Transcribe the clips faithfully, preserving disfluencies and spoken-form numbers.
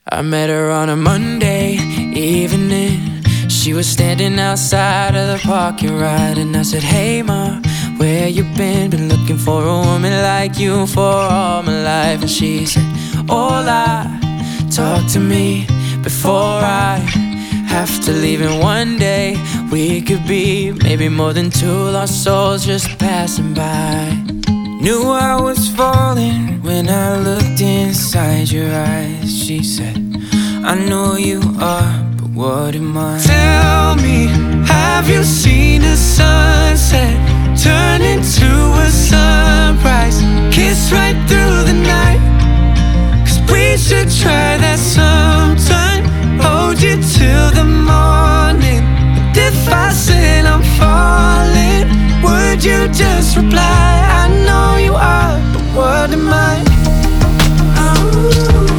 I met her on a Monday evening. She was standing outside of the parking lot, and I said, hey ma, where you been? Been looking for a woman like you for all my life. And she said, hola, talk to me before I have to leave. And one day we could be maybe more than two lost souls just passing by. Knew I was falling when I looked inside your eyes. She said, I know you are, but what am I? Tell me, have you seen a sunset turn into a sunrise? Kiss right through the night, 'cause we should try that sometime. Hold you till the morning. And if I said I'm falling, would you just reply, I know you are, but what am I? Oh.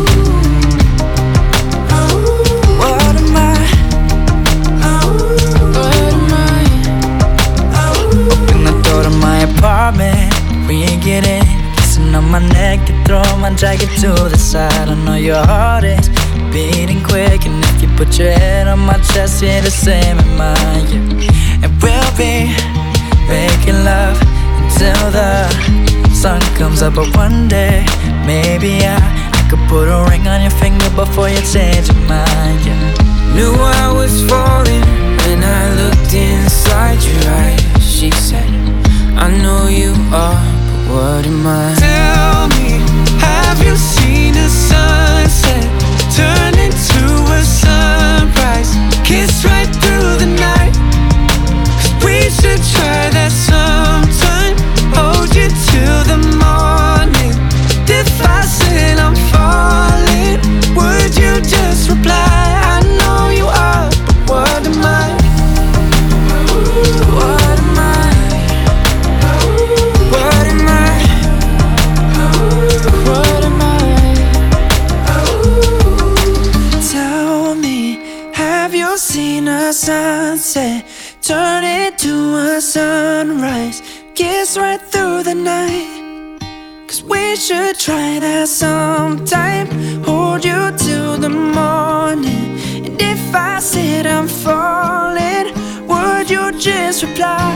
We ain't getting kissing on my neck and throw my jacket to the side. I know your heart is beating quick, and if you put your head on my chest, you're the same in mine, yeah. And we'll be making love until the sun comes up. But one day, maybe I, I could put a ring on your finger before you change your mind, yeah. Knew I was falling when I looked inside your eyes. She said, I know you are, but what am I? Tell me, have you seen a sunset turn into a sunrise? Kiss right through the night, 'cause we should try that sometime. Hold you till the morning. If I said I'm falling, would you just reply, I know you are, but what am I? What am I? What am I? What am I? Tell me, have you seen a sunset turn into a sunrise? Kiss right through the night, 'cause we should try that sometime. Hold you till the morning. And if I said I'm falling, would you just reply,